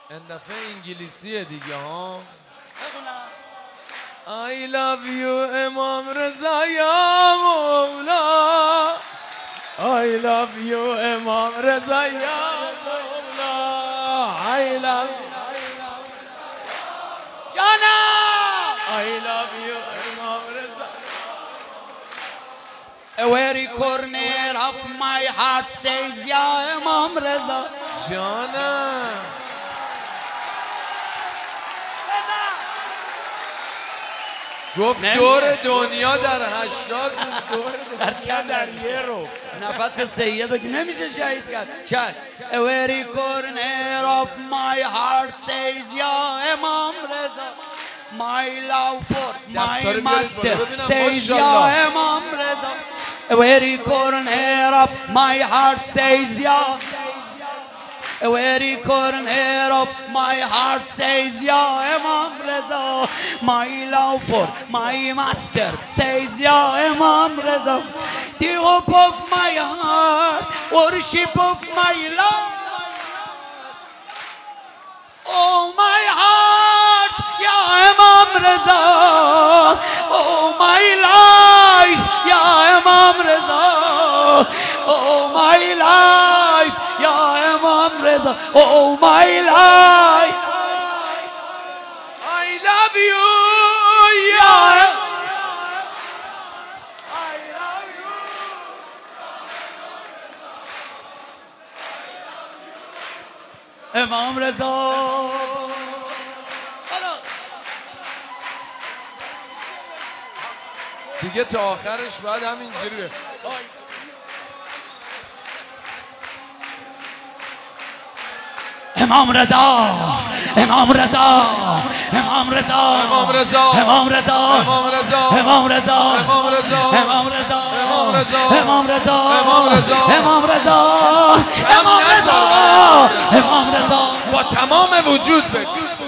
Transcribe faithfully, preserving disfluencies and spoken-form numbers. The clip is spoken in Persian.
این دفعه انگلیسیه دیگه ها. I love you امام رضا یا مولا. I love you امام رضا یا مولا. I love you جانم. I love you امام رضا. Every corner of my heart says یا امام رضا. جانم. گفت دور دنیا در هشتاد روز دور در چند در یه رو نفس سید رو که نمیشه شهید کرد. چشم. Every corner of my heart says یا امام رضا. My love for my master says یا امام رضا. Every corner of my heart says یا. Every corner of my heart says ya Imam Reza. My love for my master says ya Imam Reza. The hope of my heart, worship of my love. Oh my heart ya Imam Reza. Oh my life ya Imam Reza. Oh my life ya Imam Reza. Oh my life I love you ya I love you. Imam Reza. دیگه تا آخرش بعد همینجوری به امام رضا امام رضا امام رضا امام رضا امام رضا امام رضا امام رضا امام رضا امام رضا امام رضا امام رضا امام رضا امام رضا امام رضا امام رضا با تمام وجود بگو